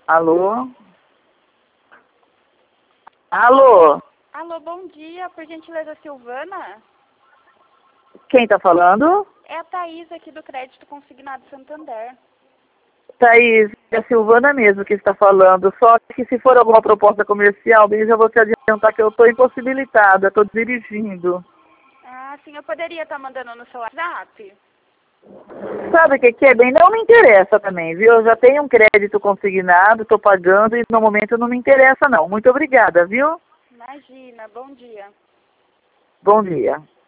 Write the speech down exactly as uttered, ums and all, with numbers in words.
Alô? Alô? Alô, bom dia, por gentileza, Silvana? Quem tá falando? É a Thaís aqui do Crédito Consignado Santander. Thaís, é a Silvana mesmo que está falando, só que se for alguma proposta comercial, bem, já vou te adiantar que eu estou impossibilitada, estou dirigindo. Ah, sim, eu poderia estar mandando no seu WhatsApp? Sabe o que, que é bem? Não me interessa também, viu? Eu já tenho um crédito consignado, estou pagando e no momento não me interessa não. Muito obrigada, viu? Imagina, bom dia. Bom dia.